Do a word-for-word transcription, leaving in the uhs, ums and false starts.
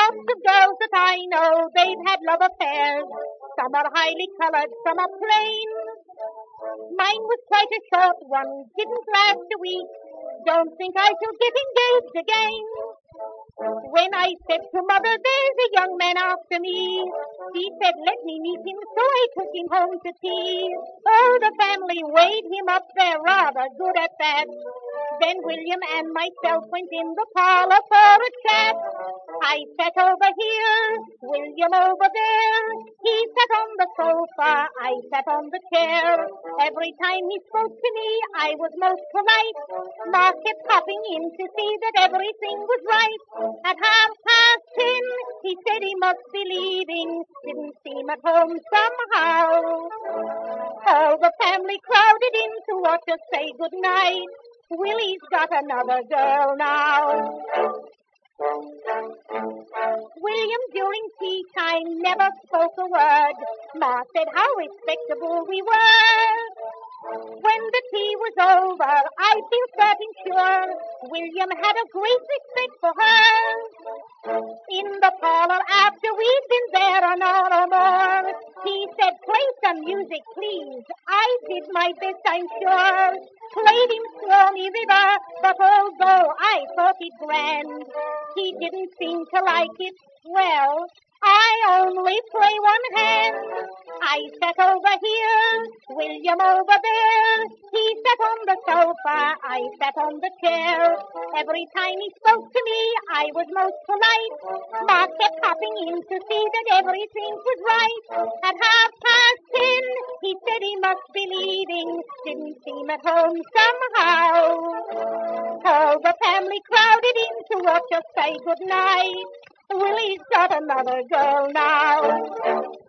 lots of girls that I know, they've had love affairs. Some are highly colored, some are plain. Mine was quite a short one, didn't last a week. Don't think I shall get engaged again. When I said to mother, there's a young man after me, she said, let me meet him, so I took him home to tea. Oh, the family weighed him up, they're rather good at that. Then William and myself went in the parlor for a chat. I sat over here, William over there. He sat on the sofa, I sat on the chair. Every time he spoke to me, I was most polite. Ma kept popping in to see that everything was right. At half past ten, he said he must be leaving. Didn't seem at home somehow. All the family crowded in to watch us say goodnight. Willie's got another girl now. William during tea time never spoke a word. Ma said how respectable we were. When the tea was over, I feel certain sure William had a great respect for her. In the parlor after we'd been there an hour or more, he said, play some music, please. I did my best, I'm sure. Played him Stormy River, but although I thought it grand, he didn't seem to like it. Well, I only play one hand. I sat over here, William over there. He sat on the sofa, I sat on the chair. Every time he spoke to me, I was most polite. Ma kept popping in to see that everything was right. At half past ten, he said he must be leaving. Didn't seem at home somehow. All the family crowded in to watch us say goodnight. Willie's got another girl now.